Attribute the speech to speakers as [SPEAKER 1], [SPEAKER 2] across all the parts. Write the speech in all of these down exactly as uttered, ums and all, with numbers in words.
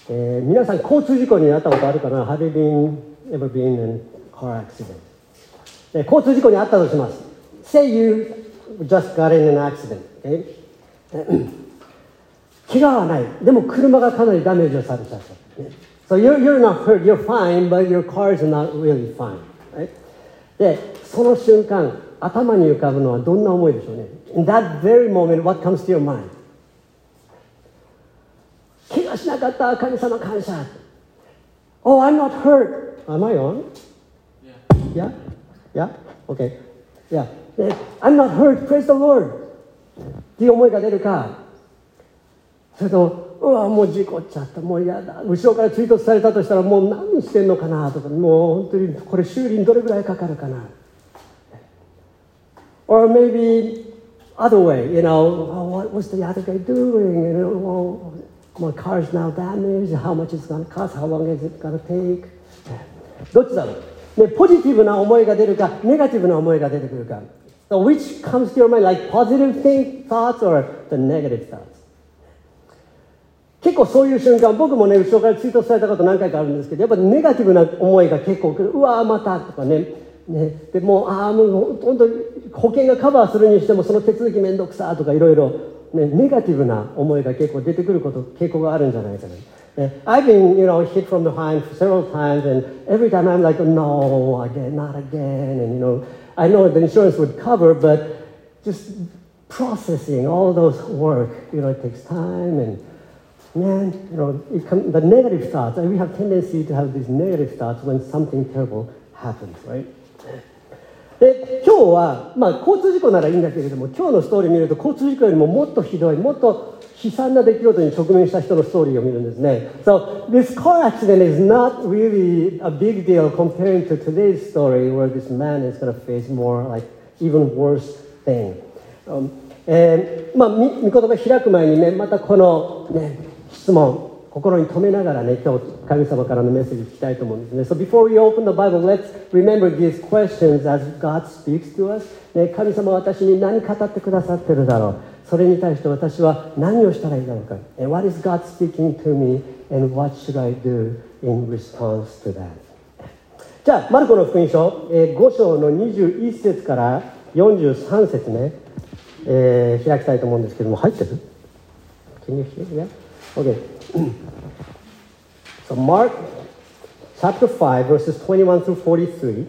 [SPEAKER 1] えー、皆さん交通事故に遭ったことあるかな？ Have you been, ever been in a car accident? えー、交通事故に遭ったとします。Say you just got in an accident. Okay? 怪我はない。でも車がかなりダメージをされちゃった。So you're, you're not hurt, you're fine, but your car is not really fine. Right? で、その瞬間、頭に浮かぶのはどんな思いでしょうね。In that very moment, what comes to your mind? 怪我しなかった、神様感謝。Oh, I'm not hurt. Am I on? Yeah. Yeah? Yeah? Okay. Yeah. I'm not hurt. Praise the Lord. っていう思いが出るか、それとも、うわ、もう事故っちゃった、もう嫌だ、後ろから追突されたとしたらもう何してんのかなとか、もう本当にこれ修理にどれぐらいかかるかな。Or maybe other way, you know, oh, what was the other guy doing? You know, well, my car is now damaged. How much is it going to cost? How long is it going to take? どっちだろう、ね、ポジティブな思いが出るか、ネガティブな思いが出てくるか。So which comes to your mind, like positive think, thoughts or the negative thoughts? 結構そういう瞬間、僕もね、後ろから追突されたこと何回かあるんですけど、やっぱりネガティブな思いが結構来る。うわーまたとかね。ねでもう、ああ、もう本当に保険がカバーするにしてもその手続きめんどくさとかいろいろ、ね、ネガティブな思いが結構出てくること、傾向があるんじゃないかな。ね、I've been, you know, hit from behind several times and every time I'm like, no, again, not again. And, you know, I know the insurance would cover, but just processing all those work, you know, it takes time and...Man, you know, it come, the negative thoughts, we have tendency to have these negative thoughts when something terrible happens, right? で、今日は、まあ、交通事故ならいいんだけれども、今日のストーリーを見ると、交通事故よりももっとひどい、もっと悲惨な出来事に直面した人のストーリーを見るんですね。So, this car accident is not really a big deal comparing to today's story where this man is going to face more, like, even worse thing. Um, えー、まあ、御言葉開く前にね、またこのね、質問、心に留めながらね、今日神様からのメッセージ聞きたいと思うんですね。So before we open the Bible, let's remember these questions as God speaks to us. ね、神様は私に何語ってくださってるだろう。それに対して私は何をしたらいいだろうか。And what is God speaking to me and what should I do in response to that? じゃあ、マルコの福音書、えー、ご章のにじゅういっ節からよんじゅうさん節ね、えー、開きたいと思うんですけども、入ってる？ Can you hear? Yeah?Okay. So Mark chapter five, verses twenty-one through forty-three.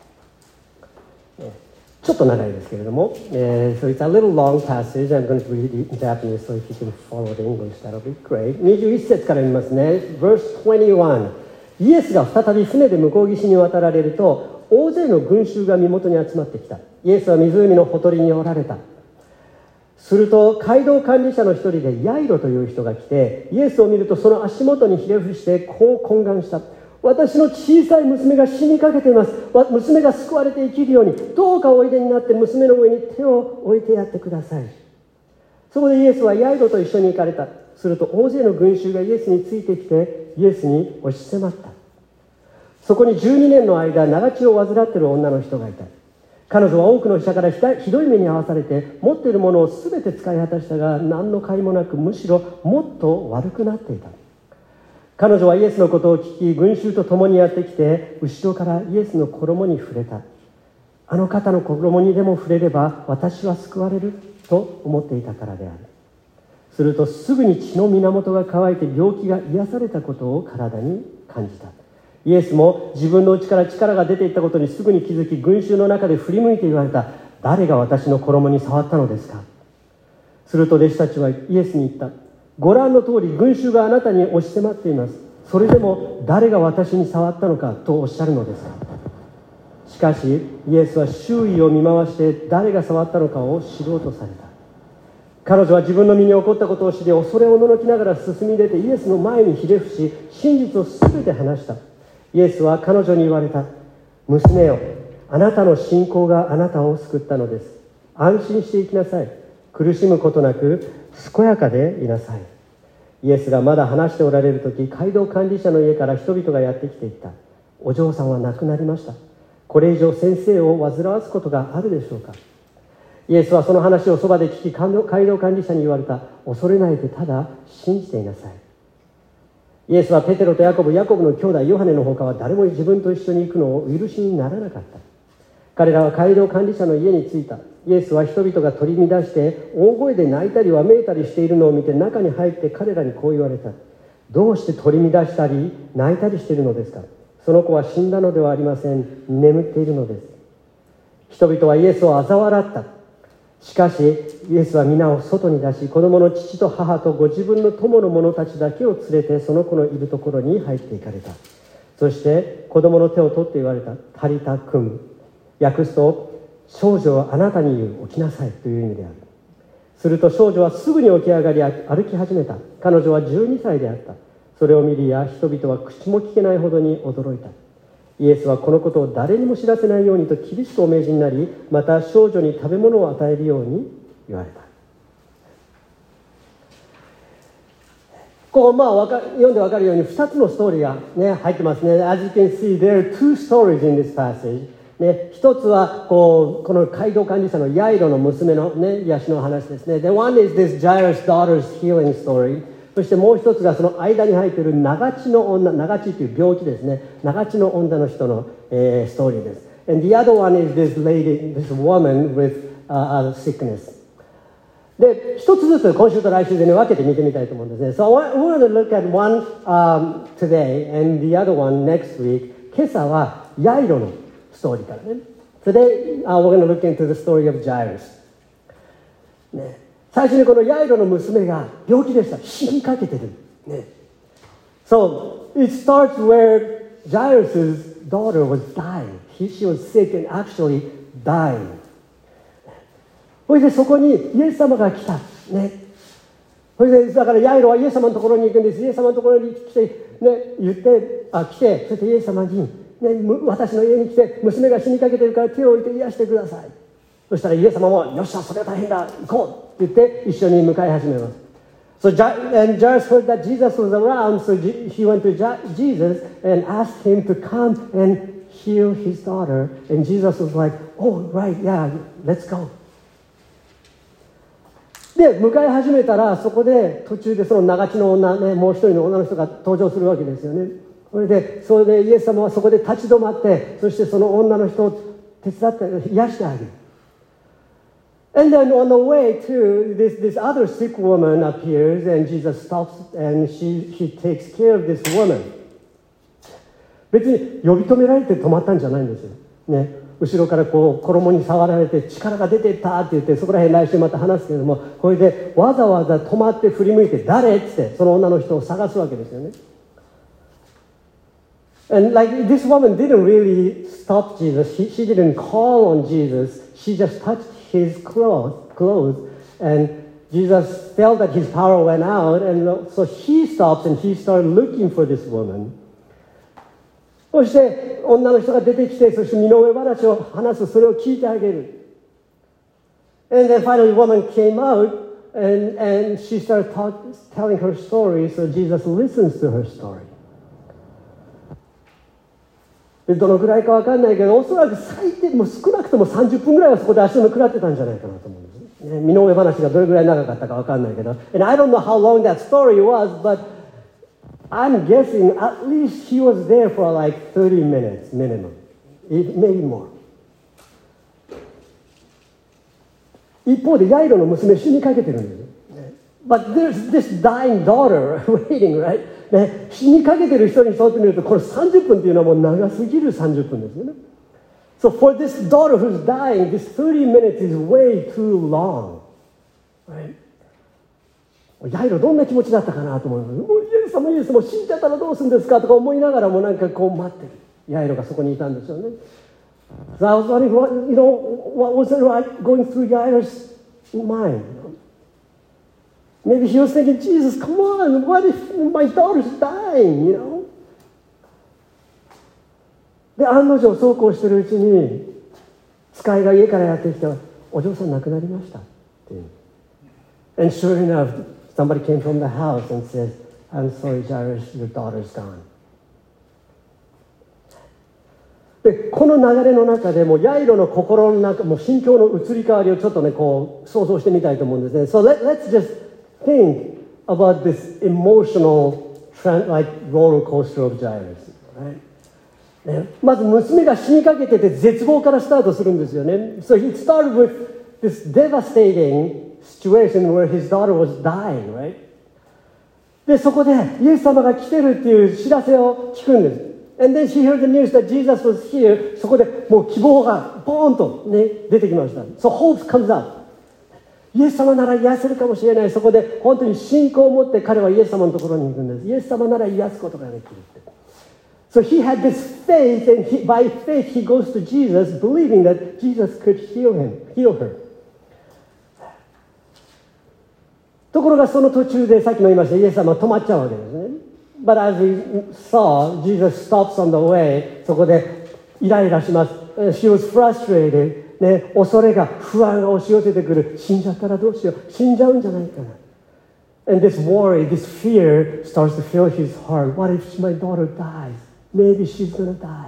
[SPEAKER 1] ちょっと長いですけれども、uh, so it's a little long passage. I'm going to read it in Japanese, so if you can follow the English, that'll be great. にじゅういち節から見ますね。Verse twenty-one. イエスが再び船で向こう岸に渡られると、大勢の群衆が身元に集まってきた。イエスは湖のほとりにおられた。すると街道管理者の一人でヤイロという人が来て、イエスを見るとその足元にひれ伏してこう懇願した。私の小さい娘が死にかけています。娘が救われて生きるように、どうかおいでになって娘の上に手を置いてやってください。そこでイエスはヤイロと一緒に行かれた。すると大勢の群衆がイエスについてきてイエスに押し迫った。そこにじゅうにねんの間長血を患っている女の人がいた。彼女は多くの医者からひどい目に遭わされて、持っているものをすべて使い果たしたが、何の甲斐もなく、むしろもっと悪くなっていた。彼女はイエスのことを聞き、群衆と共にやってきて、後ろからイエスの衣に触れた。あの方の衣にでも触れれば、私は救われると思っていたからである。するとすぐに血の源が乾いて病気が癒されたことを体に感じた。イエスも自分の内から力が出ていったことにすぐに気づき、群衆の中で振り向いて言われた。誰が私の衣に触ったのですか？すると弟子たちはイエスに言った。ご覧の通り群衆があなたに押し迫っています。それでも誰が私に触ったのかとおっしゃるのですか？しかしイエスは周囲を見回して誰が触ったのかを知ろうとされた。彼女は自分の身に起こったことを知り、恐れおののきながら進み出てイエスの前にひれ伏し、真実をすべて話した。イエスは彼女に言われた。娘よ、あなたの信仰があなたを救ったのです。安心していきなさい。苦しむことなく健やかでいなさい。イエスがまだ話しておられるとき、街道管理者の家から人々がやってきていった。お嬢さんは亡くなりました。これ以上先生を煩わすことがあるでしょうか？イエスはその話をそばで聞き、街道管理者に言われた。恐れないでただ信じていなさい。 イエスはペテロとヤコブ、ヤコブの兄弟ヨハネの他は誰も自分と一緒に行くのをお許しにならなかった。彼らは街道管理者の家に着いた。イエスは人々が取り乱して大声で泣いたりわめいたりしているのを見て、中に入って彼らにこう言われた。どうして取り乱したり泣いたりしているのですか。その子は死んだのではありません。眠っているのです。人々はイエスを嘲笑った。しかしイエスは皆を外に出し、子供の父と母とご自分の友の者たちだけを連れて、その子のいるところに入っていかれた。そして子供の手を取って言われた。タリタクム、訳すと、少女はあなたに言う、起きなさいという意味である。すると少女はすぐに起き上がり歩き始めた。彼女はじゅうにさいであった。それを見るや人々は口も聞けないほどに驚いた。イエスはこのことを誰にも知らせないようにと厳しくお命じになり、また少女に食べ物を与えるように言われた。こうまあわか読んでわかるようにふたつのストーリーが、ね、入ってますね。As you can see, there are two stories in this passage。ね、一つはこうこの街道管理者のヤイロの娘の、ね、癒しの話ですね。The one is this Jairus' daughter's healing story。そしてもう一つがその間に入っている長血の女、長血という病気ですね。長血の女の人の、えー、ストーリーです。And the other one is this lady, this woman with、uh, a sickness。で、一つずつ今週と来週でね、分けて見てみたいと思うんですね。So I want to look at one、um, today and the other one next week。今朝はヤイロのストーリーからね。Today、uh, we're going to look into the story of Jairus。ね、最初にこのヤイロの娘が病気でした。死にかけてる。ね、So it starts where Jairus' daughter was dying. He, she was sick and actually dying. それでそこにイエス様が来た。ね。それでだからヤイロはイエス様のところに行くんです。イエス様のところに来て、ね、言ってあ来て、そしてイエス様に、ね、私の家に来て娘が死にかけてるから手を置いて癒してください。そしたらイエス様もよっしゃそれは大変だ行こうって言って一緒に向かい始めます。So and Jairus heard that Jesus was around, so he went to Jesus and asked him to come and heal his daughter. And Jesus was like, "Oh, right, yeah, let's go." で向かい始めたらそこで途中でその長血の女ね、もう一人の女の人が登場するわけですよね。それでそれでイエス様はそこで立ち止まって、そしてその女の人を手伝って癒してあげる。And then on the way to this this other sick woman appears and Jesus stops and she she takes care of this woman. 別に呼び止められて止まったんじゃないんですよ。ね。後ろからこう衣に触られて力が出てったって言って、そこら辺来週また話すけれども、これでわざわざ止まって振り向いて誰ってってその女の人を探すわけですよね。And like this woman didn't really stop Jesus. She, she didn't call on Jesus. She just touched his clothes, clothes, and Jesus felt that his power went out, and so he stops and he started looking for this woman. そして女の人が出てきて、そして身の上話を話す、それを聞いてあげる。And then finally, the woman came out and and she started talk, telling her story. So Jesus listens to her story. でどのくらいか分かんないけど、おそらく最低もう少なくともさんじゅっぷんぐらいはそこで足を食らってたんじゃないかなと思うんですね。身の上話がどれくらい長かったか分かんないけど。And I don't know how long that story was, but I'm guessing at least he was there for like thirty minutes minimum, maybe more. 一方でヤイロの娘死にかけてるんですよ。But there's this dying daughter waiting, right? ね、死にかけてる人にとってみると、これさんじゅっぷんっていうのはもう長すぎるさんじゅっぷんですよね。So for this daughter who's dying, this thirty minutes is way too long, right? ヤイロどんな気持ちだったかなと思います。もうイエス様イエス様死んじゃったらどうするんですかとか思いながらもなんかこう待ってる。ヤイロがそこにいたんですよね。So I was wondering, what, you know, what was it going through Jairus' mind? Maybe he was thinking, Jesus, come on, what if my daughter's dying, you know? で、案の定そうこうしてるうちに使いが家からやってきて、お嬢さん亡くなりましたっていう。And sure enough, somebody came from the house and said, I'm sorry, Jairus, your daughter's gone. で、この流れの中でもヤイロの心の中、もう心境の移り変わりをちょっとね、こう想像してみたいと思うんですね。So let, let's just think about this emotional like roller coaster of giants、right? ね、まず娘が死にかけてて絶望からスタートするんですよね。So he started with this devastating situation where his daughter was dying, right? で、そこでイエス様が来てるっていう知らせを聞くんです。And then she heard the news that Jesus was here. そこでもう希望がポーンと、ね、出てきました。So hope comes up. イエス様なら癒せるかもしれない。そこで本当に信仰を持って彼はイエス様のところに行くんです。イエス様なら癒すことができるって。So he had this faith, and he, by faith he goes to Jesus, believing that Jesus could heal him, heal her. ところがその途中でさっきも言いましたイエス様は止まっちゃうわけですね。But as we saw, Jesus stops on the way. そこでイライラします。She was frustrated. ね、恐れが不安が押し寄せてくる。死んじゃったらどうしよう。死んじゃうんじゃないかな。And this worry, this fear starts to fill his heart. What if my daughter dies?Maybe she's gonna die.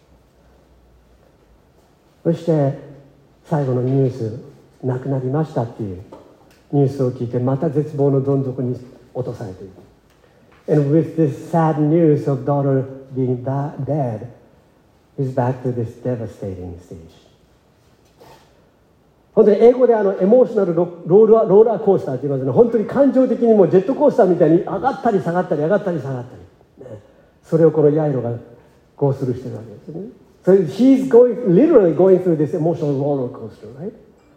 [SPEAKER 1] そして最後のニュース、亡くなりましたっていうニュースを聞いてまた絶望のどん底に落とされている。And with this sad news of daughter being dead, he's back to this devastating stage. 本当に英語であのエモーショナルローラー、ローラーコースターって言いますね。本当に感情的にもうジェットコースターみたいに上がったり下がったり上がったり下がったり。ね、それをこのヤイロがこうするしてるわけですね。So he's going, literally going through this emotional roller coaster, right?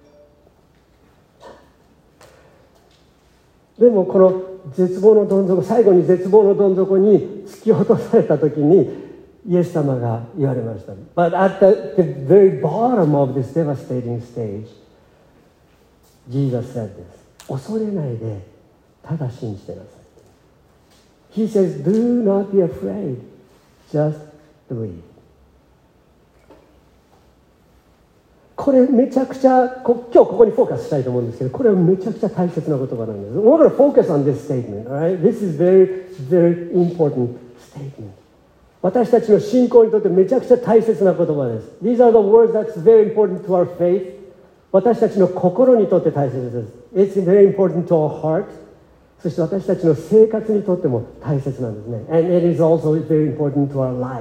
[SPEAKER 1] でもこの絶望のどん底、最後に絶望のどん底に突き落とされた時にイエス様が言われました。But at the, the very bottom of this devastating stage, Jesus said this. 恐れないで、ただ信じてなさい。He says, do not be afraid, just believe. これめちゃくちゃこ今日ここにフォーカスしたいと思うんですけど、これはめちゃくちゃ大切な言葉なんです。We're going to focus on this statement, alright? This is very, very important statement. 私たちの信仰にとってめちゃくちゃ大切な言葉です。These are the words that's very important to our faith. 私たちの心にとって大切です。It's very important to our heart. そして私たちの生活にとっても大切なんですね。And it is also very important to our life.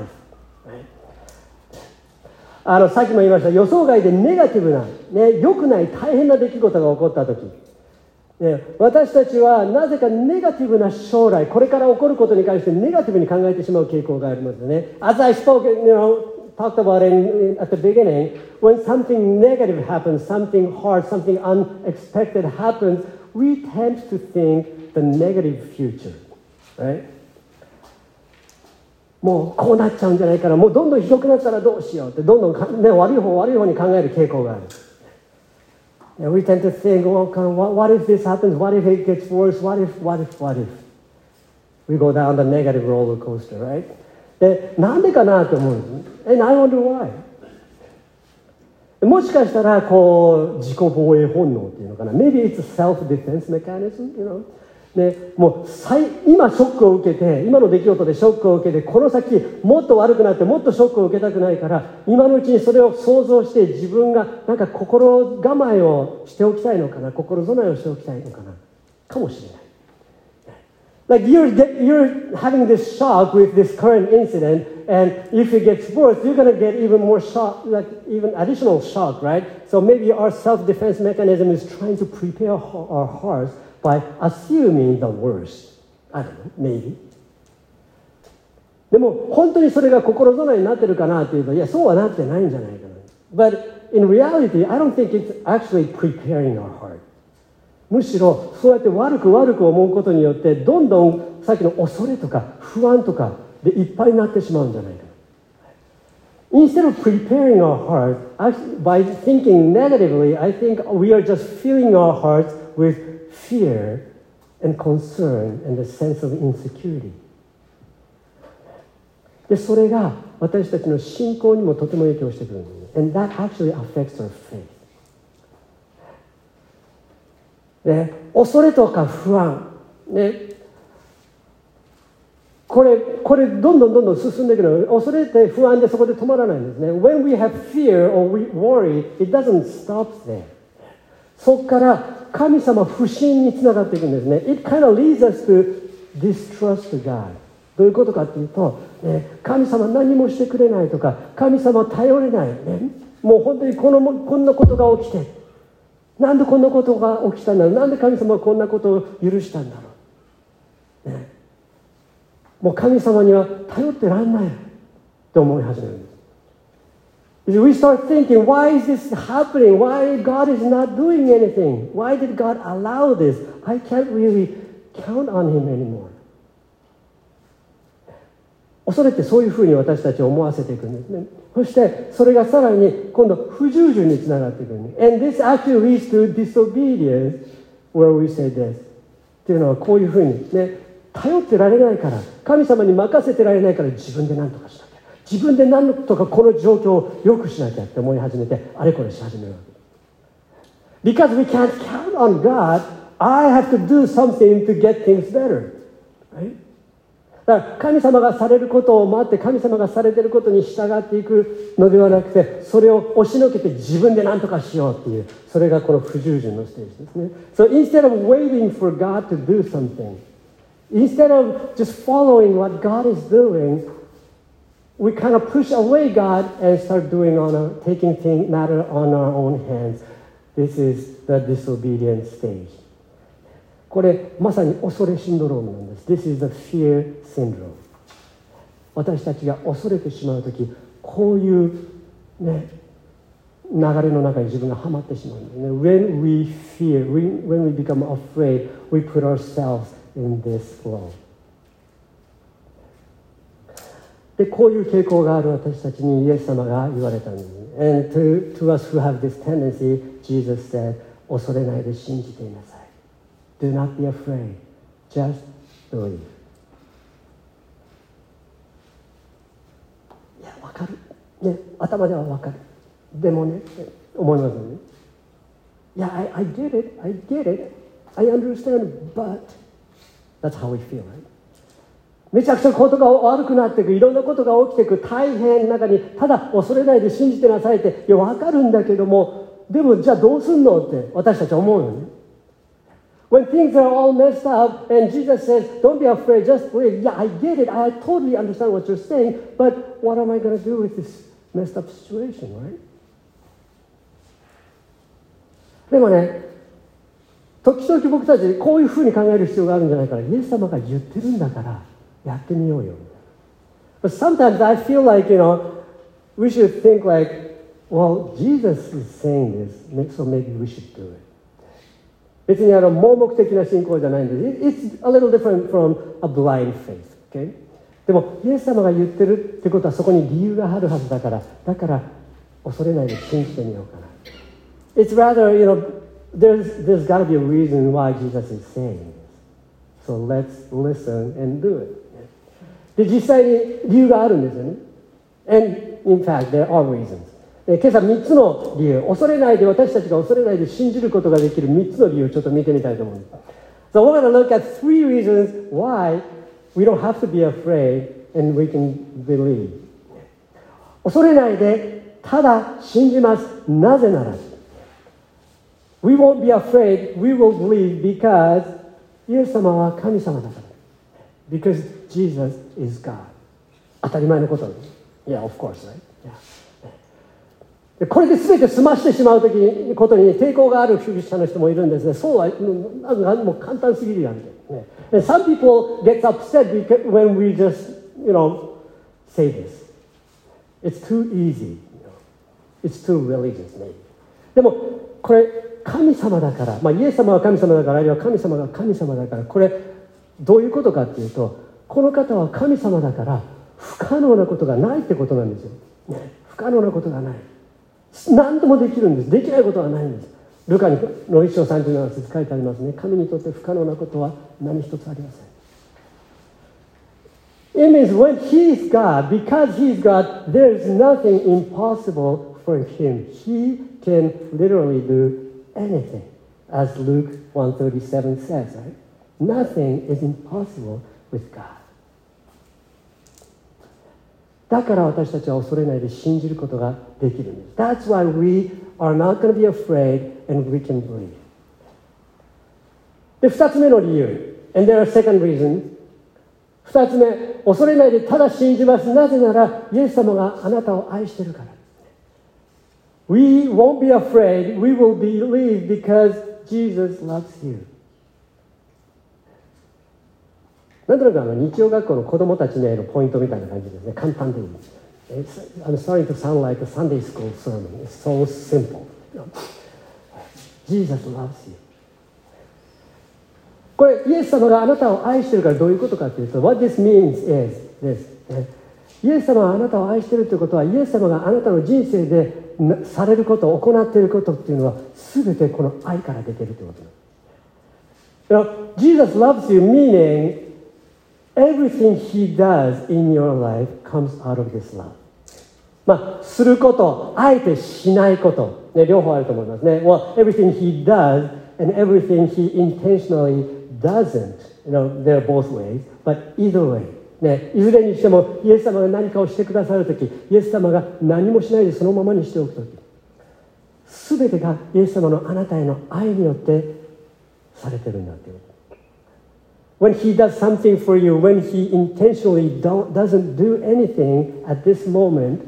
[SPEAKER 1] あのさっきも言いました予想外でネガティブな、ね、良くない大変な出来事が起こった時、ね、私たちはなぜかネガティブな将来これから起こることに関してネガティブに考えてしまう傾向がありますよね。As I spoke, you know, talked about it in, at the beginning, when something negative happens, something hard, something unexpected happens, we tend to think the negative future, right? もうこうなっちゃうんじゃないかな、もうどんどんひどくなったらどうしようってどんどんか、ね、悪い方悪い方に考える傾向がある。And we tend to think, well, what, what if this happens? What if it gets worse? What if, what if, what if? We go down the negative roller coaster, right? で、なんでかなと思うんです。And I wonder why. もしかしたらこう自己防衛本能っていうのかな。Maybe it's a self-defense mechanism, you know?ね、もう今ショックを受けて今の出来事でショックを受けてこの先もっと悪くなってもっとショックを受けたくないから今のうちにそれを想像して自分がなんか心構えをしておきたいのかな心備えをしておきたいのかなかもしれない。Like you're, you're having this shock with this current incident, and if it gets worse, you're going to get even more shock, like even additional shock, right? So maybe our self-defense mechanism is trying to prepare our hearts by assuming the worst. I don't know, maybe. でも本当にそれが心備えになってるかなというと、いや、そうはなってないんじゃないかな。But in reality, I don't think it's actually preparing our heart. むしろそうやって悪く悪く思うことによってどんどんさっきの恐れとか不安とかでいっぱいになってしまうんじゃないかな。Instead of preparing our heart by thinking negatively, I think we are just filling our hearts with fear and concern and a sense of insecurity. で、それが私たちの信仰にもとても影響してくるんです。And that actually affects our faith. ね、恐れとか不安、ね、これ、これどんどんどんどん進んでいくの。恐れて不安でそこで止まらないんですね。When we have fear or we worry, it doesn't stop there. そこから神様不信につながっていくんですね。It kind of leads us to distrust God. どういうことかっていうと、ね、神様何もしてくれないとか、神様頼れない、ね、もう本当にこのこんなことが起きて、なんでこんなことが起きたんだろう、なんで神様はこんなことを許したんだろう、ね、もう神様には頼ってらんないと思い始めるんです。We start thinking, why is this happening? Why God is not doing anything? Why did God allow this? I can't really count on Him anymore. 恐れってそういうふうに私たちを思わせていくんですね。そしてそれがさらに今度不従順につながっていくんです。And this actually leads to disobedience where we say this. っていうのはこういうふうにね、頼ってられないから、神様に任せてられないから自分で何とかしなきゃ。自分で何とかこの状況を良くしなきゃって思い始めて、あれこれし始めるわけ。Because we can't count on God, I have to do something to get things better. Right? だから神様がされることを待って、神様がされていることに従っていくのではなくて、それを押しのけて自分で何とかしようっていう、それがこの不従順のステージですね。So instead of waiting for God to do something, instead of just following what God is doing,We kind of push away God and start doing on our, taking things matter on our own hands. This is the disobedient stage. これまさに恐れシンドロームなんです。This is the fear syndrome. 私たちが恐れてしまうとき、こういうね流れの中に自分がはまってしまうんですね。When we fear, when we become afraid, we put ourselves in this flow.でこういう傾向がある私たちにイエス様が言われたんです。And to, to us who have this tendency, Jesus said, 恐れないで信じていなさい。Do not be afraid. Just believe. いや、わかる。ね、頭ではわかる。でもね、思いますよね。Yeah, I, I get it. I get it. I understand, but that's how we feel, right?めちゃくちゃことが悪くなっていく、いろんなことが起きていく大変な中に、ただ恐れないで信じてなさいって、いや分かるんだけども、でもじゃあどうすんのって私たちは思うよね。When things are all messed up and Jesus says, don't be afraid, just believe. Yeah, I get it. I totally understand what you're saying, but what am I going to do with this messed up situation, right? でもね、時々僕たちこういうふうに考える必要があるんじゃないかな。イエス様が言ってるんだから、やってみようよ。But sometimes I feel like, you know, we should think like, well, Jesus is saying this, so maybe we should do it. 別にあの盲目的な信仰じゃないんです。It's a little different from a blind faith. Okay? でも、イエス様が言ってるってことはそこに理由があるはずだから、だから恐れないで信じてみようかな。It's rather, you know, there's, there's got to be a reason why Jesus is saying this. So let's listen and do it. で、実際に理由があるんですよね。And in fact, there are reasons. 今朝みっつの理由、恐れないで、私たちが恐れないで信じることができるみっつの理由をちょっと見てみたいと思うんです。So we're going to look at three reasons why we don't have to be afraid and we can believe. 恐れないで、ただ信じます。なぜなら、We won't be afraid, we will believe because イエス様は神様だから。Because Jesus is God. 当たり前のことです。Yeah, of course, right? Yeah. でこれで全て済ましてしまうときことに抵抗があるクリスチャンの人もいるんですね。そうはなんかもう簡単すぎるやんけ。And some people get upset because when we just, you know, say this. It's too easy. You know? It's too religious, maybe. でもこれ神様だから、まあイエス様は神様だから、あるいは神様が神様だから、これどういうことかっていうと、この方は神様だから不可能なことがないってことなんですよ、ね、不可能なことがない、何でもできるんです。できないことはないんです。ルカのいち章さんじゅうなな節書いてありますね。神にとって不可能なことは何一つありません。 It means when He is God, because He is God, there is nothing impossible for Him. He can literally do anything, as Luke one thirty-seven says, right? Nothing is impossible with God. だから私たちは恐れないで信じることができるんです。That's why we are not going to be afraid and we can believe. で、二つ目の理由。And there are second reason. 二つ目、恐れないでただ信じます。なぜなら、イエス様があなたを愛しているから。We won't be afraid. We will believe because Jesus loves you. なんとなくあの日曜学校の子供たちへのポイントみたいな感じですね。簡単でいい。I'm starting to sound like a Sunday school sermon. It's so simple. Jesus loves you. これ、イエス様があなたを愛しているからどういうことかというと、What this means is this. イエス様があなたを愛しているということは、イエス様があなたの人生でされること、行っていることっていうのは、すべてこの愛から出ているということなんです。You know, Jesus loves you, meaning everything He does in your life comes out of this love. まあ、すること、あえてしないこと、ね、両方あると思いますね。Well, everything He does and everything He intentionally doesn't. You know, they're both ways, but either way. ね、いずれにしてもイエス様が何かをしてくださるとき、イエス様が何もしないでそのままにしておくとき、すべてがイエス様のあなたへの愛によってされてるんだということ。When He does something for you, when He intentionally don't, doesn't do anything at this moment,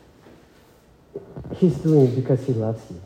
[SPEAKER 1] He's doing it because He loves you.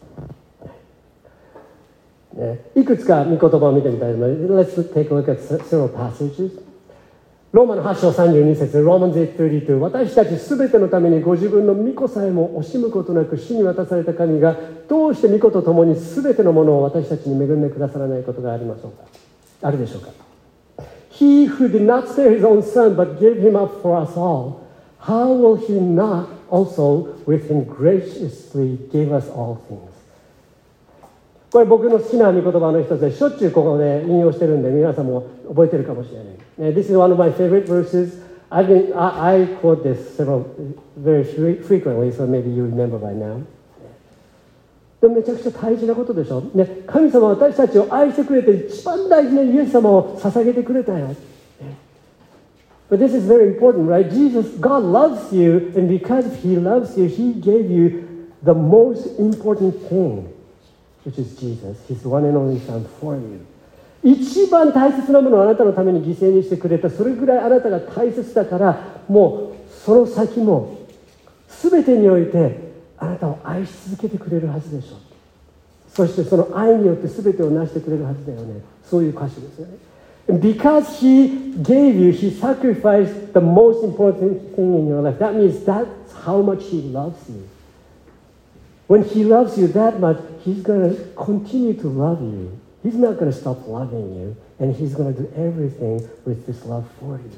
[SPEAKER 1] ね、いくつか御言葉を見てみたいと思います。Let's take a look at several passages. ローマのはち章さんじゅうに節 Romans eight thirty-two 私たちすべてのためにご自分の御子さえも惜しむことなく主に渡された神がどうして御子と共にすべてのものを私たちに恵んでくださらないことがありましょうかあるでしょうか He who did not spare his own son but gave him up for us all, how will he not also with him graciously give us all things? これ僕の好きな御言葉の一つでしょっちゅうここで引用してるんで皆さんも覚えてるかもしれない。This is one of my favorite verses. I've been, I, I quote this several, very frequently, so maybe you remember by now. でもめちゃくちゃ大事なことでしょ、ね、神様は私たちを愛してくれて一番大事なイエス様を捧げてくれたよ。But this is very important, right? Jesus, God loves you, and because He loves you, He gave you the most important thing.Which is Jesus, His one and only Son for you. 一番大切なものをあなたのために犠牲にしてくれた。それぐらいあなたが大切だから、もうその先も全てにおいてあなたを愛し続けてくれるはずでしょう。そしてその愛によって全てを成してくれるはずだよね。そういう歌詞ですよね。And because He gave you, He sacrificed the most important thing in your life. That means that's how much He loves you.When He loves you that much, He's going to continue to love you. He's not going to stop loving you, and He's going to do everything with this love for you.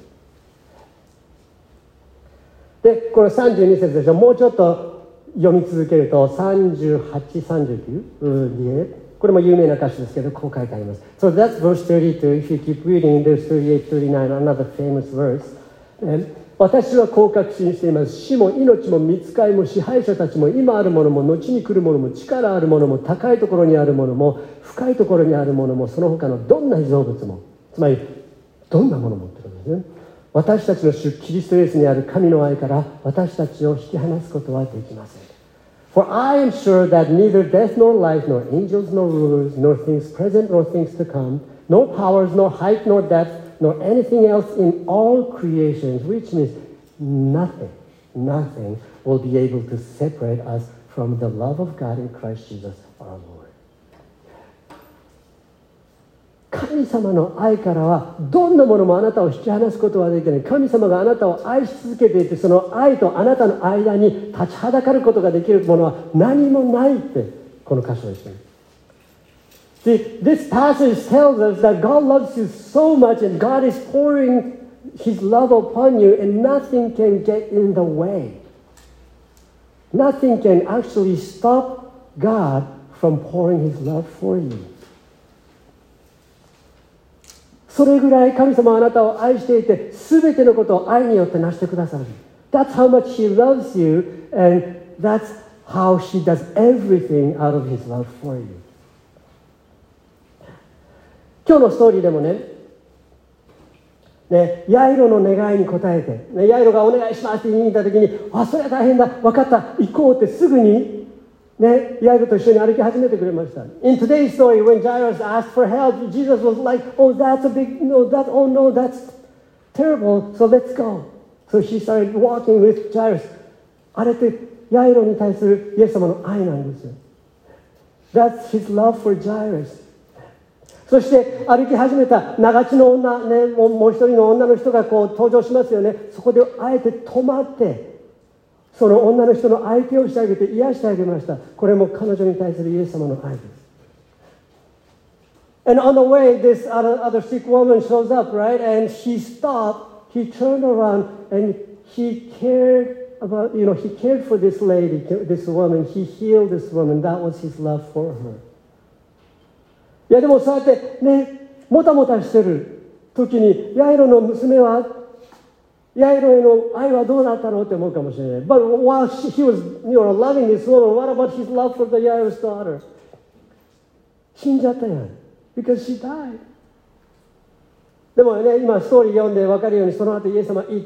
[SPEAKER 1] で、このさんじゅうに節でしょ。もうちょっと読み続けるとさんじゅうはち、さんじゅうきゅう、これも有名な歌詞ですけど、こう書いてあります。So that's verse thirty-two. If you keep reading, there's thirty-eight, thirty-nine, another famous verse. 私はこう確信しています。死も命も御使いも支配者たちも今あるものも後に来るものも力あるものも高いところにあるものも深いところにあるものもその他のどんな被造物もつまりどんなものもってことですね。私たちの主キリストイエスにある神の愛から私たちを引き離すことはできません。For I am sure that neither death nor life nor angels nor rulers nor things present nor things to come nor powers nor height nor depth nor anything else in all creations, which means nothing, nothing will be able to separate us from the love of God in Christ Jesus our Lord. 神様の愛からはどんなものもあなたを引き離すことはできない。神様があなたを愛し続けていて、その愛とあなたの間に立ちはだかることができるものは何もないってこの箇所ですね。See, this passage tells us that God loves you so much and God is pouring His love upon you and nothing can get in the way. Nothing can actually stop God from pouring His love for you. それぐらい神様はあなたを愛していて、すべてのことを愛によって成してくださる。That's how much He loves you and that's how He does everything out of His love for you.今日のストーリーでもね、ね、ヤイロの願いに応えて、ね、ヤイロがお願いしますって言いに行った時に、あ、それは大変だ、分かった、行こうってすぐに、ね、ヤイロと一緒に歩き始めてくれました。In today's story, when Jairus asked for help, Jesus was like, oh, that's a big, no, that, oh no, that's terrible, so let's go. So she started walking with Jairus. あれってヤイロに対するイエス様の愛なんですよ。That's his love for Jairus. そして歩き始めた長地の女、ね、もうもう一人の女の人がこう登場しますよね。そこであえて止まってその女の人の相手をしてあげて癒してあげました。これも彼女に対するイエス様の愛です。And on the way, this other, other sick woman shows up, right? And he stopped, he turned around, and he cared about, you know, he cared for this lady, this woman. He healed this woman. That was his love for her. いやでもそうやってね、もたもたしてる時に、ヤイロの娘は、ヤイロへの愛はどうなったのって思うかもしれない。But while she, he was, you know, loving this woman, what about his love for the Jairus daughter? 死んじゃったやん。Because she died. でもね、今ストーリー読んで分かるように、その後イエス様言って、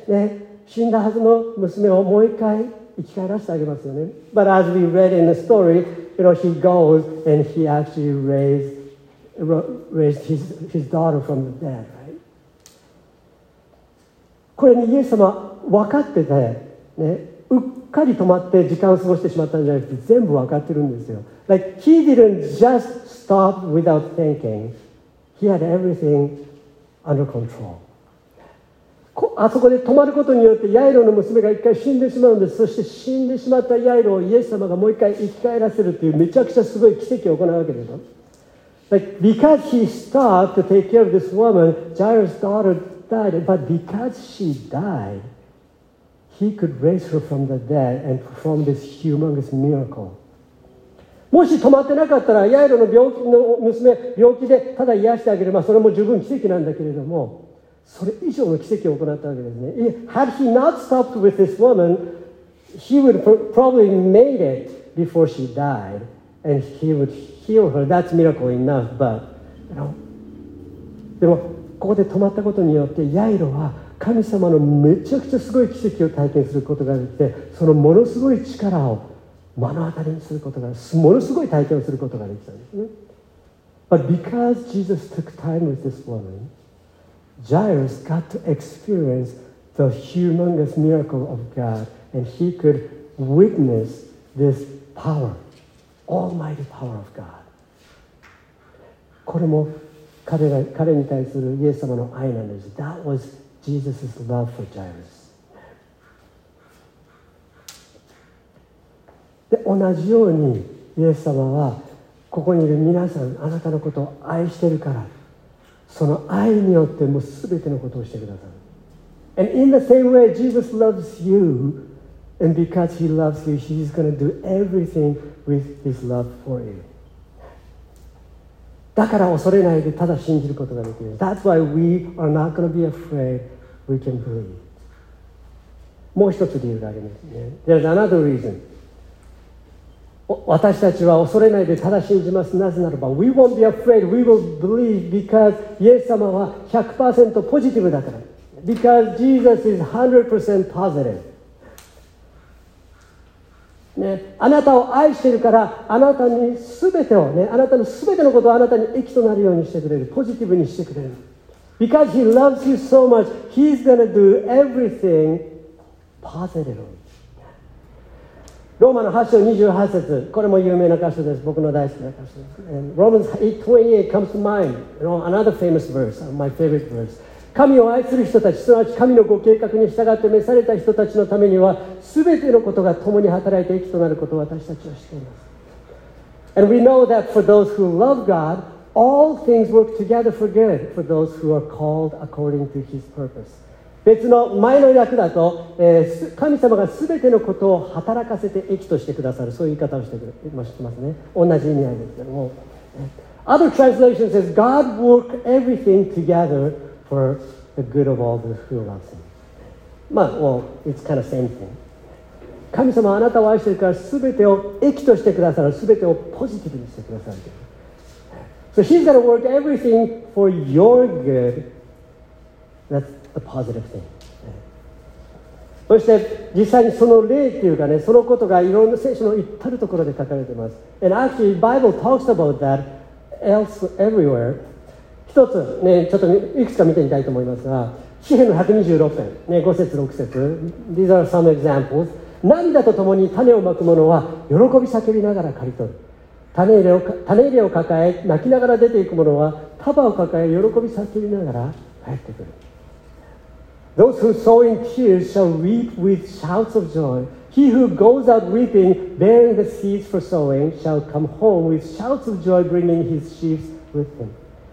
[SPEAKER 1] ね、死んだはずの娘をもう一回生き返らせてあげますよね。But as we read in the story, you know, he goes and he actually raised, raised his, his daughter from the dead, right? これにイエス様分かってて、ね、うっかり止まって時間を過ごしてしまったんじゃなくて、全部分かってるんですよ。Like, he didn't just stop without thinking. He had everything under control. あそこで止まることによってヤイロの娘が一回死んでしまうんです。そして死んでしまったヤイロをイエス様がもう一回生き返らせるというめちゃくちゃすごい奇跡を行うわけですよ。Like, because he stopped to take care of this woman, Jairus' daughter died. But because she died, he could raise her from the dead and perform this humongous miracle. もし止まってなかったら、ヤイロの病気の娘、病気でただ癒してあげれば、それも十分奇跡なんだけれども、それ以上の奇跡を行ったわけですね。Had he not stopped with this woman, he would probably made it before she died, and he would heal her. That's miracle enough, but, you know. でも、ここで止まったことによって、ヤイロは神様のめちゃくちゃすごい奇跡を体験することができて、そのものすごい力を目の当たりにすることが、ものすごい体験をすることができたんですね。But because Jesus took time with this woman, Jairus got to experience the humongous miracle of God, and he could witness this power, almighty power of God. これも彼が彼に対するイエス様の愛なんです。That was Jesus' love for Jairus. で、同じようにイエス様はここにいる皆さん、あなたのことを愛しているから、その愛によってもう全てのことをしてくださる。And in the same way, Jesus loves you, and because He loves you, He's going to do everything with His love for you. だから恐れないでただ信じることができる。That's why we are not going to be afraid. We can believe. もう一つ理由がありますね。There's another reason. 私たちは恐れないでただ信じます。なぜならば We won't be afraid, we will believe because イエス様は ひゃくパーセント ポジティブだから。Because Jesus is one hundred percent positive、ね、あなたを愛しているからあなたに全てをね、あなたの全てのことをあなたに益となるようにしてくれる。ポジティブにしてくれる。Because He loves you so much, He's going to do everything positively。ローマのはち章にじゅうはち節、これも有名な箇所です。僕の大好きな箇所です。And Romans eight twenty-eight comes to mind. You know, another famous verse, my favorite verse. 神を愛する人たち、すなわち神のご計画に従って召された人たちのためには、すべてのことが共に働いて益となることを私たちは知っています。And we know that for those who love God, all things work together for good for those who are called according to His purpose.別の前の訳だと、えー、神様が全てのことを働かせて益としてくださる、そういう言い方をしてくれますね。同じ意味合いですけども。Other translation says, God worked everything together for the good of all those who love Him. まあ、well, it's kind of same thing. 神様はあなたを愛しているから全てを益としてくださる、全てをポジティブにしてくださる。So He's going to work everything for your good. That's the positive thing. そして実際にその例っていうかね、そのことがいろんな聖書の至るところで書かれています。And actually, Bible talks about that else everywhere. 一つね、ちょっといくつか見てみたいと思いますが、 詩編のひゃくにじゅうろく編、ね、ご節ろく節 These are some examples。 涙とともに種をまく者は喜び叫びながら刈り取る。種入れを種入れを抱え泣きながら出ていく者は束を抱え喜び叫びながら帰ってくる。 Those who sow in tears shall reap with shouts of joy. He who goes out weeping, bearing the seeds for sowing, shall come home with shouts of joy, bringing his sheaves with him.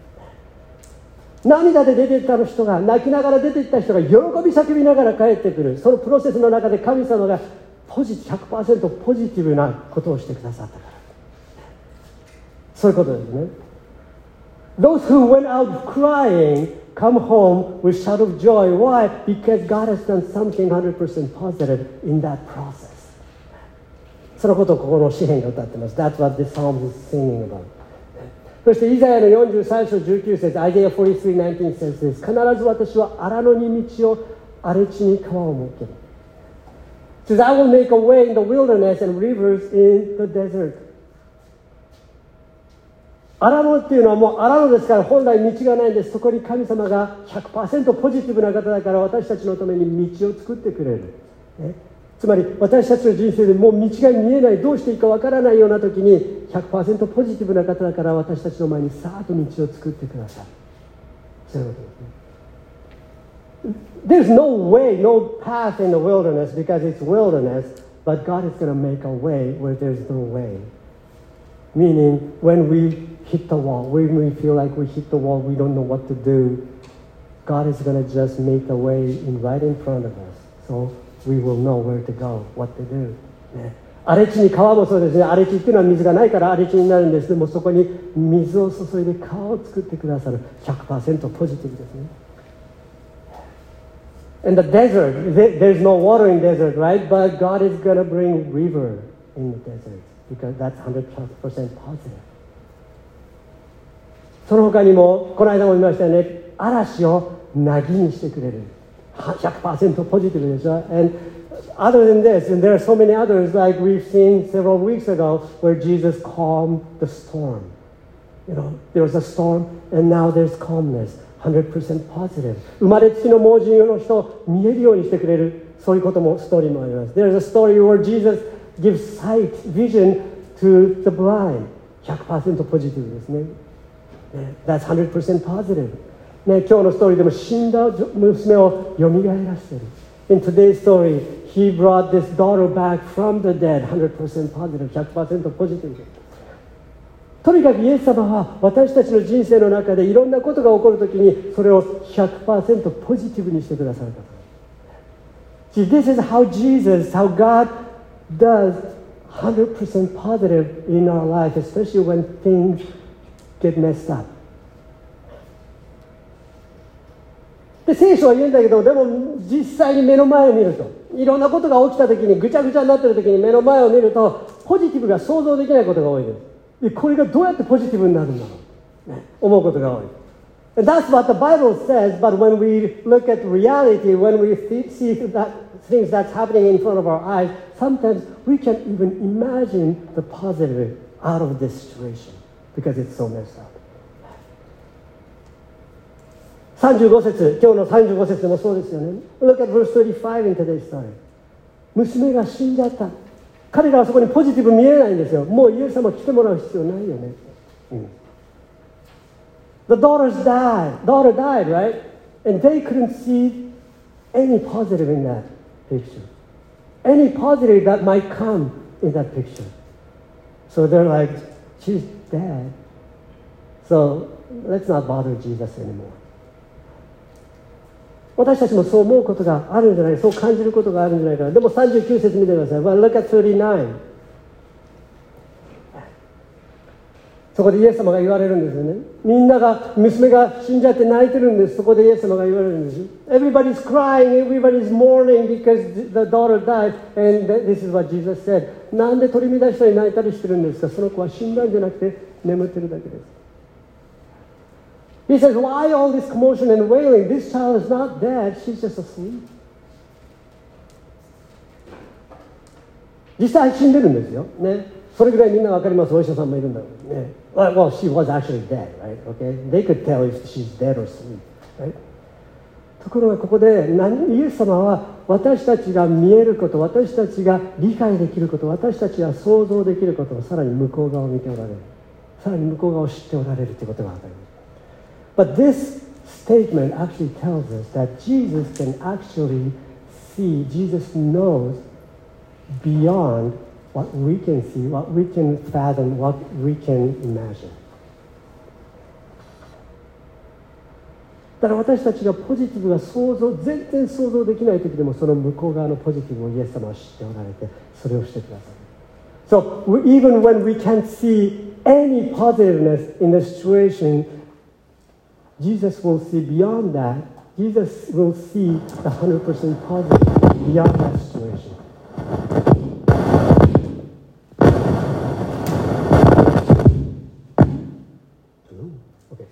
[SPEAKER 1] 涙で出ていった人が、泣きながら出ていった人が喜び叫びながら帰ってくる。そのプロセスの中で神様がポジ ひゃくパーセント ポジティブなことをしてくださったから。そういうことですね。Those who went out crying come home with shout of joy. Why? Because God has done something one hundred percent positive in that process. そのことをここの詩編が歌ってます。That's what this psalm is singing about. そしてイザヤのよんじゅうさん章じゅうきゅう節 Isaiah forty-three nineteen says this. 必ず私は荒野に道を荒れ地に川を設ける。It says, I will make a way in the wilderness and rivers in the desert. 荒野っていうのはもう荒野ですから本来道がないんです。そこに神様が ひゃくパーセント ポジティブな方だから私たちのために道を作ってくれる、ね、つまり私たちの人生でもう道が見えない、どうしていいかわからないような時に ひゃくパーセント ポジティブな方だから私たちの前にさーっと道を作ってください。そういうことですね。There's no way, no path in the wilderness because it's wilderness, but God is going to make a way where there's no way. Meaning, when we hit the wall, when we feel like we hit the wall, we don't know what to do, God is going to just make a way in right in front of us. So we will know where to go, what to do. ね、荒れ地に川もそうですね。荒れ地っていうのは水がないから荒れ地になるんです。でもそこに水を注いで川を作ってくださる ひゃくパーセント ポジティブですね。In the desert, there's no water in desert, right? But God is going to bring river in the desert because that's one hundred percent positive. その他にもこの間も言いましたよね。嵐を凪にしてくれる ひゃくパーセント ポジティブでしょ。And other than this, and there are so many others like we've seen several weeks ago where Jesus calmed the storm. You know, there was a storm and now there's calmness. one hundred percent positive. 生まれつきの盲人の人を見えるようにしてくれる、そういうこともストーリーもあります。There's a story where Jesus gives sight, vision to the blind. ひゃくパーセント ポジティブですね。That's one hundred percent positive. ね、今日のストーリーでも死んだ娘を蘇らせてる。In today's story, he brought this daughter back from the dead. one hundred percent positive. ひゃくパーセント ポジティブです。とにかくイエス様は私たちの人生の中でいろんなことが起こるときにそれを ひゃくパーセント ポジティブにしてくださる方。See, this is how Jesus, how God does one hundred percent positive in our life, especially when things get messed up. で、聖書は言うんだけど、でも実際に目の前を見ると、いろんなことが起きたときにぐちゃぐちゃになっているときに目の前を見るとポジティブが想像できないことが多いです。でこれがどうやってポジティブになるんだろう、ね、思うことが多い。And that's what the Bible says, but when we look at reality, when we see that things that's happening in front of our eyes, sometimes we can't even imagine the positive out of this situation because it's so messed up. さんじゅうご節、今日のさんじゅうご節でもそうですよね。Look at verse thirty-five in today's story. 娘が死んじゃった。彼らはそこにポジティブ見えないんですよ。もうイエス様来てもらう必要ないよね。うん、The daughters died. Daughter died, right? And they couldn't see any positive in that picture. Any positive that might come in that picture. So they're like, she's dead. So let's not bother Jesus anymore. 私たちもそう思うことがあるんじゃない、そう感じることがあるんじゃないかな。でもさんじゅうきゅう節見てください。Well, look at thirty-nine. そこでイエス様が言われるんですよね。みんなが、娘が死んじゃって泣いてるんです。そこでイエス様が言われるんです。Everybody's crying, everybody's mourning because the daughter died. And this is what Jesus said. なんで取り乱したり泣いたりしてるんですか。その子は死んだんじゃなくて眠ってるだけです。He says, why all this commotion and wailing? This child is not dead. She's just asleep. 実際死んでるんですよ。ね。それぐらいみんなわかります。お医者さんもいるんだろうね。Well, she was actually dead, right? Okay? They could tell if she's dead or asleep, right? ところがここでイエス様は私たちが見えること、私たちが理解できること、私たちが想像できることをさらに向こう側を見ておられる、さらに向こう側を知っておられるということが分かります。But this statement actually tells us that Jesus can actually see, Jesus knows beyond what we can see, what we can fathom, what we can imagine. だから私たちがポジティブが想像全然想像できない時でもその向こう側のポジティブをイエス様は知っておられてそれをしてくださる。So even when we can't see any positiveness in the situation, Jesus will see beyond that. Jesus will see the one hundred percent positive beyond that situation. Okay.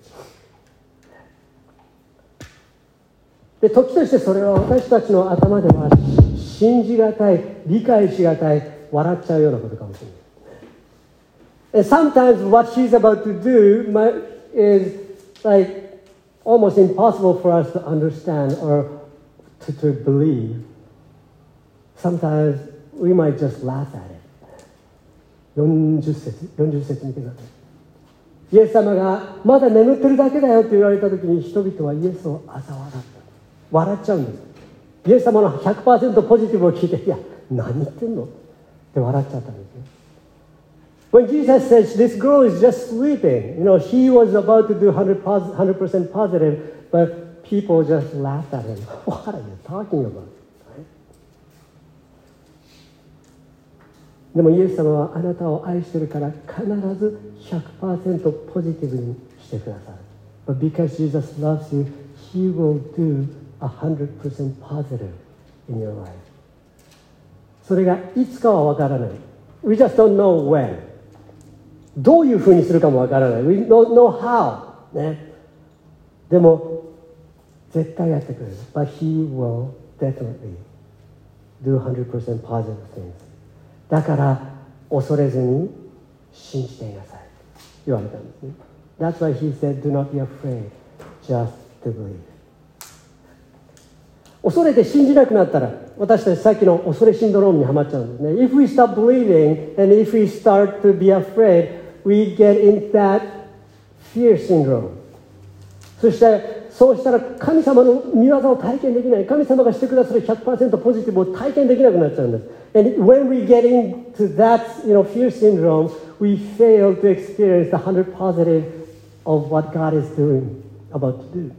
[SPEAKER 1] で時としてそれは私たちの頭では信じがたい、理解しがたい、笑っちゃうようなことかもしれない。And sometimes what he's about to do is like almost impossible for us to understand or to, to believe. Sometimes we might just laugh at it. よんじゅっ節、よんじゅっ節見てください。イエス様がまだ眠ってるだけだよと言われたときに人々はイエスを嘲笑った。笑っちゃうんです。イエス様の ひゃくパーセント ポジティブを聞いて、いや、何言ってんのって笑っちゃったんですね。When Jesus says, this girl is just sleeping, you know, he was about to do one hundred percent positive, but people just laughed at him. What are you talking about? でもイエス様はあなたを愛してるから必ず ひゃくパーセント ポジティブにしてくださる。But because Jesus loves you, he will do one hundred percent positive in your life. それがいつかはわからない。We just don't know when. どういうふうにするかもわからない。We don't know how. ね。でも絶対やってくれる。But he will definitely do one hundred percent positive things. だから恐れずに信じていなさい。言われたんですね。That's why he said, do not be afraid, just to believe. 恐れて信じなくなったら私たちさっきの恐れシンドロームにはまっちゃうんですね。If we stop believing and if we start to be afraid, we get in that fear syndrome. そしてそうしたら神様の御業を体験できない。神様がしてくださる ひゃくパーセント ポジティブを体験できなくなっちゃうんです。And when we get into that, you know, fear syndrome, we fail to experience the one hundred positive of what God is doing, about to do.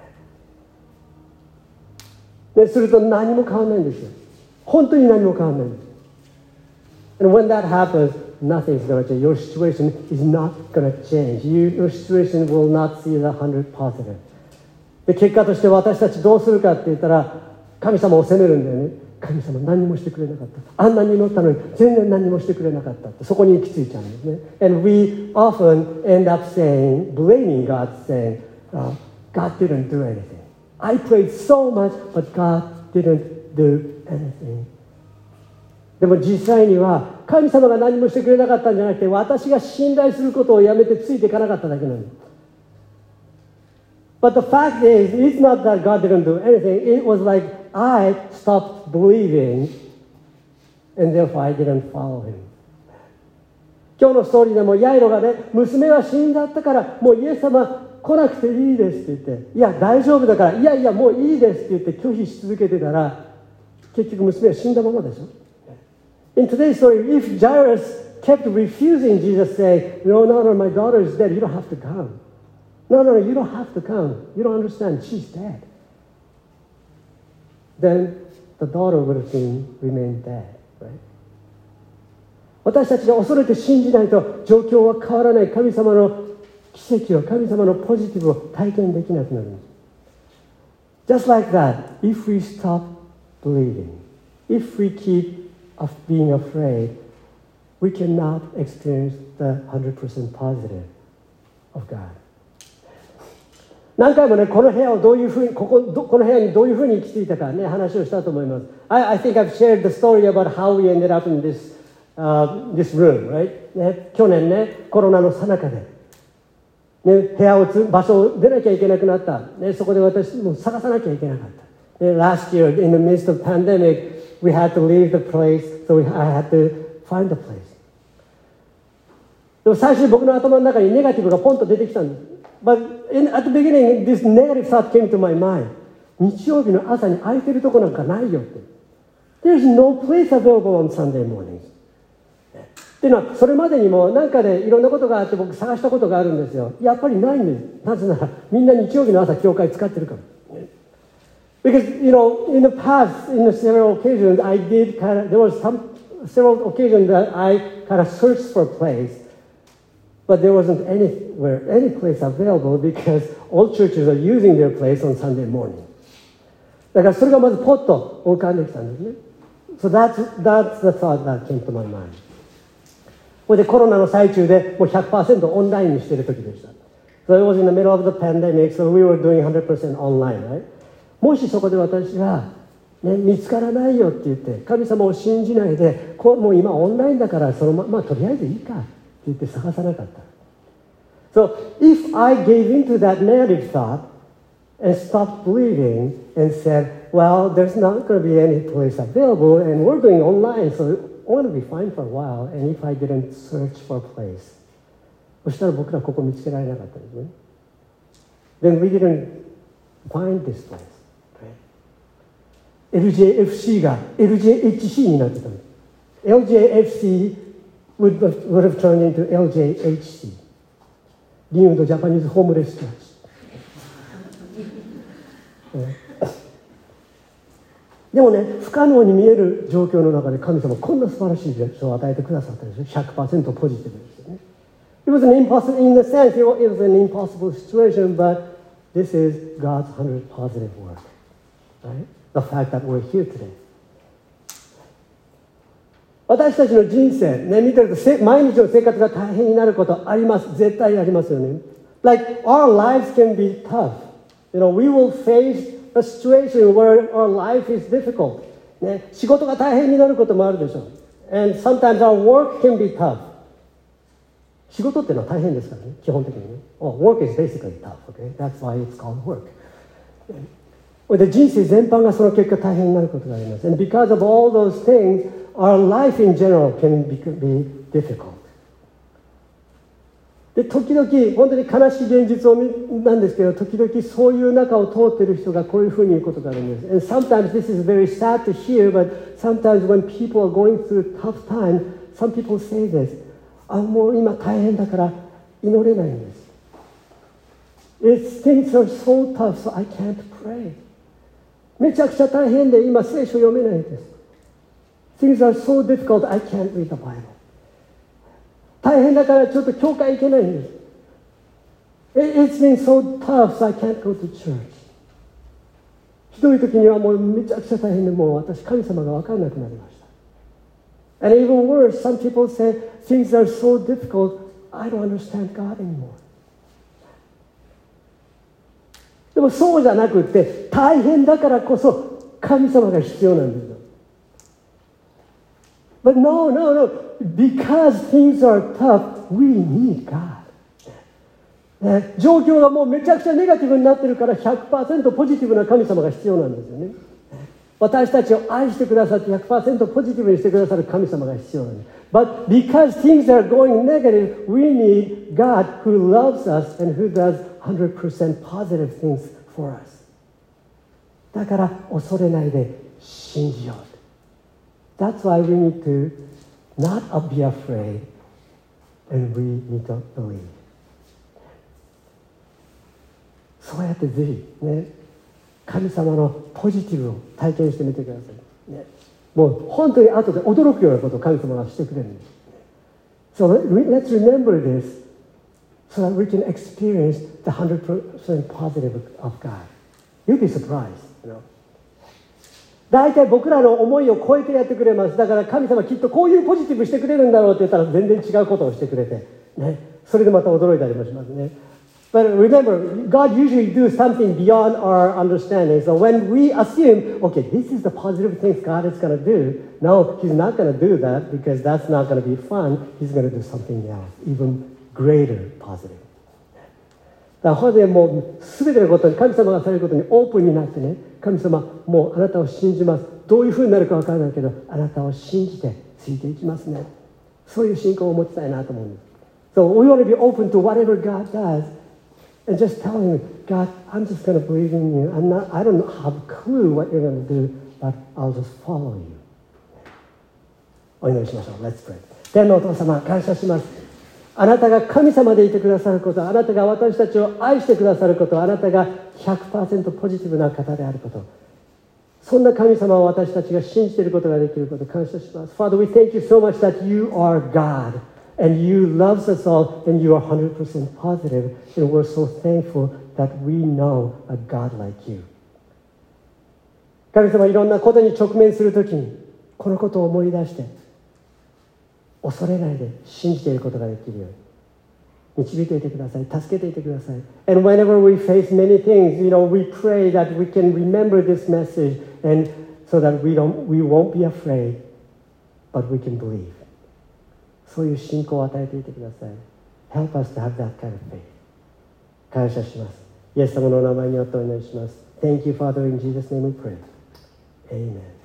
[SPEAKER 1] ですると何も変わらないんですよ。本当に何も変わらないんです。And when that happens, nothing is going to change. Your situation is not going to change. You, your situation will not see the one hundred positive. で結果として私たちどうするかって言ったら神様を責めるんだよね。神様何もしてくれなかった。あんなに祈ったのに全然何もしてくれなかったって。そこに行き着いちゃうんですね。And we often end up saying, blaming God, saying, uh, God didn't do anything. I prayed so much, but God didn't do anything. でも実際には神様が何もしてくれなかったんじゃなくて私が信頼することをやめてついていかなかっただけなんです。But the fact is, it's not that God didn't do anything. It was like I stopped believing and therefore I didn't follow him. 今日のストーリーでもヤイロがね、娘が死んじゃったからもうイエス様来なくていいですって言って、いや大丈夫だから、いやいやもういいですって言って拒否し続けてたら結局娘は死んだままでしょ。In today's story, if Jairus kept refusing Jesus, saying, no, no, no, my daughter is dead, you don't have to come. No, no, no, you don't have to come. You don't understand, she's dead. Then the daughter would have been, remained dead, right? 私たちが恐れて信じないと状況は変わらない。神様の奇跡を、神様のポジティブを体験できなくなるんです。Just like that, if we stop believing, if we keep of being afraid, we cannot experience the one hundred percent positive of God. 何回もね、この部屋をどういうふうに、ここ、この部屋にどういうふうに行き着いたかね、話をしたと思います。I, I think I've shared the story about how we ended up in this,、uh, this room, right? ね、去年ね、コロナの最中で。 ね、部屋をつ場所を出なきゃいけなくなった、ね、そこで私も探さなきゃいけなかった、ね、Last year in the midst of pandemic we had to leave the place, so we, I had to find the place. でも最初僕の頭の中にネガティブがポンと出てきたんです。But in, at the beginning, this negative thought came to my mind. 日曜日の朝に空いてるとこなんかないよって。There's no place available on Sunday mornings. っていうのは、それまでにも何かでいろんなことがあって僕探したことがあるんですよ。やっぱりないんです。なぜなら、みんな日曜日の朝教会使ってるから。Because, you know, in the past, in the several occasions, I did kind of, there was some, several occasions that I kind of searched for a place, but there wasn't anywhere, any place available because all churches are using their place on Sunday morning. だからそれがまずポッと浮かんできたんですね。So that's, that's the thought that came to my mind. これでコロナの最中でもう ひゃくパーセント オンラインにしている時でした。So it was in the middle of the pandemic, so we were doing one hundred percent online, right? もしそこで私が、ね、見つからないよって言って神様を信じないでこうもう今オンラインだからそのままとりあえずいいかって言って探さなかった。So if I gave into that negative thought and stopped believing and said, well, there's not going to be any place available and we're doing online, so I want to be fine for a while, and if I didn't search for a place, そしたら僕らここ見つけられなかったんですね。Then we didn't find this place.エルジェーエフシー が エルジェーエイチシー になってたんです。エルジェーエフシー would have, would have turned into エルジェーエイチシー リンウッドジャパニーズホームレスチャーチでもね、不可能に見える状況の中で神様こんな素晴らしい人を与えてくださったんですよ。 ひゃくパーセント ポジティブですよね。 It was an impossible, in the sense it was an impossible situation, but this is God's one hundred percent positive work, right?The fact that we're here today. 私たちの人生、ね、見てると毎日の生活が大変になることあります。絶対ありますよね。Like our lives can be tough. You know, we will face a situation where our life is difficult. ね、仕事が大変になることもあるでしょう。And sometimes our work can be tough. 仕事っていうのは大変ですからね、基本的にね。Oh, work is basically tough, okay? That's why it's called work. で人生全般がその結果大変になることがあります。And because of all those things, our life in general can be, be difficult. で時々本当に悲しい現実をなんですけど、時々そういう中を通っている人がこういうふうに言うことがあるんです。And sometimes this is very sad to hear, but sometimes when people are going through tough times, some people say this. あ、もう今大変だから祈れないんです。It's, things are so tough, so I can't pray.めちゃくちゃ大変で今聖書読めないんです。Things are so difficult, I can't read the Bible. 大変だからちょっと教会行けないんです。It's been so tough, so I can't go to church. ひどい時にはもうめちゃくちゃ大変でもう私神様が分からなくなりました。And even worse, some people say things are so difficult, I don't understand God anymore.でもそうじゃなくって大変だからこそ神様が必要なんですよ。But no, no, no. Because things are tough, we need God. ね、状況がもうめちゃくちゃネガティブになってるから ひゃくパーセント ポジティブな神様が必要なんですよね。私たちを愛してくださって ひゃくパーセント ポジティブにしてくださる神様が必要なんです。But because things are going negative, we need God who loves us and who does one hundred percent positive things for us. だから恐れないで信じよう。That's why we need to not be afraid and we need to believe. そうやってぜひね、神様のポジティブを体験してみてください。ね、もう本当に後で驚くようなことを神様がしてくれるんです。So let's remember this so that we can experience the one hundred percent positive of God. You'll be surprised, you know.大体僕らの思いを超えてやってくれます。だから神様きっとこういうポジティブしてくれるんだろうって言ったら全然違うことをしてくれて、ね、それでまた驚いたりもしますね。But remember, God usually do something beyond our understanding. So when we assume, okay, this is the positive things God is going to do, no, He's not going to do that because that's not going to be fun. He's going to do something else, even greater positive. だからでもう全てのことに神様がされることにオープンになってね、神様もうあなたを信じます。どういうふうになるか分からないけど、あなたを信じてついていきますね。そういう信仰を持ちたいなと思うんです。So we want to be open to whatever God does and just tell him, God, I'm just going to believe in you. I'm not, I don't have a clue what you're going to do, but I'll just follow you. お祈りしましょう。Let's pray. 天のお父様、感謝します。あなたが神様でいてくださること、あなたが私たちを愛してくださること、あなたが ひゃくパーセント ポジティブな方であること、そんな神様を私たちが信じていることができることを感謝します。Father, we thank you so much that you are God and you love us all and you are one hundred percent positive, and we're so thankful that we know a God like you. 神様、いろんなことに直面するときにこのことを思い出して恐れないで信じていることができるように導いていてください。助けていてください。And whenever we face many things, you know, we pray that we can remember this message, and so that we don't, we won't be afraid, but we can believe. そういう信仰を与えていてください。Help us to have that kind of faith. 感謝します。イエス様のお名前によってお祈りします。Thank you, Father, in Jesus' name we pray. Amen.